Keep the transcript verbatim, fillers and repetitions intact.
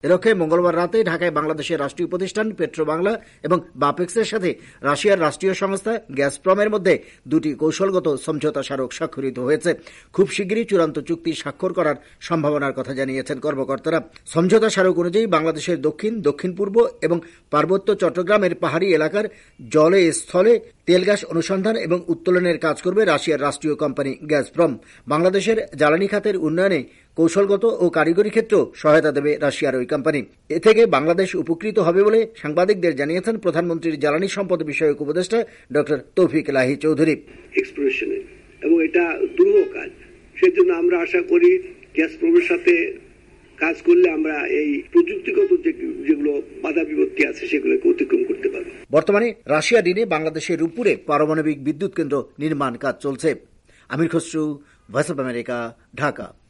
এ লক্ষ্যে মঙ্গলবার রাতে ঢাকায় বাংলাদেশের রাষ্ট্রীয় প্রতিষ্ঠান পেট্রো বাংলা এবং বাপেক্সের সাথে রাশিয়ার রাষ্ট্রীয় সংস্থা গ্যাসপ্রমের মধ্যে দুটি কৌশলগত সমঝোতা স্মারক স্বাক্ষরিত হয়েছে। খুব শিগগিরই চূড়ান্ত চুক্তি স্বাক্ষর করার সম্ভাবনার কথা জানিয়েছেন কর্মকর্তারা। সমঝোতা স্মারক অনুযায়ী বাংলাদেশের দক্ষিণ, দক্ষিণ পূর্ব এবং পার্বত্য চট্টগ্রামের পাহাড়ি এলাকার জলে স্থলে তেল গ্যাস অনুসন্ধান এবং উত্তোলনের কাজ করবে রাশিয়ার রাষ্ট্রীয় কোম্পানি গ্যাসপ্রম। বাংলাদেশের জ্বালানি খাতের উন্নয়নে কৌশলগত ও কারিগরি ক্ষেত্রেও সহায়তা দেবে রাশিয়ার ওই কোম্পানি। এ থেকে বাংলাদেশ উপকৃত হবে বলে সাংবাদিকদের জানিয়েছেন প্রধানমন্ত্রীর জ্বালানি সম্পদ বিষয়ক উপদেষ্টা ডক্টর তৌফিক লাহি চৌধুরী। এক্সপ্লোরেশনে এবং এটা দুরূহ কাজ, সেজন্য আমরা আশা করি গ্যাসপ্রমের সাথে কাজ করলে আমরা এই প্রযুক্তিগত যেগুলো বাধা বিপত্তি আছে সেগুলোকে অতিক্রম করতে পারব। বর্তমানে রাশিয়া ঋণে বাংলাদেশের রূপপুরে পারমাণবিক বিদ্যুৎ কেন্দ্র নির্মাণ কাজ চলছে। Amir Khasru, Voice of America, Dhaka.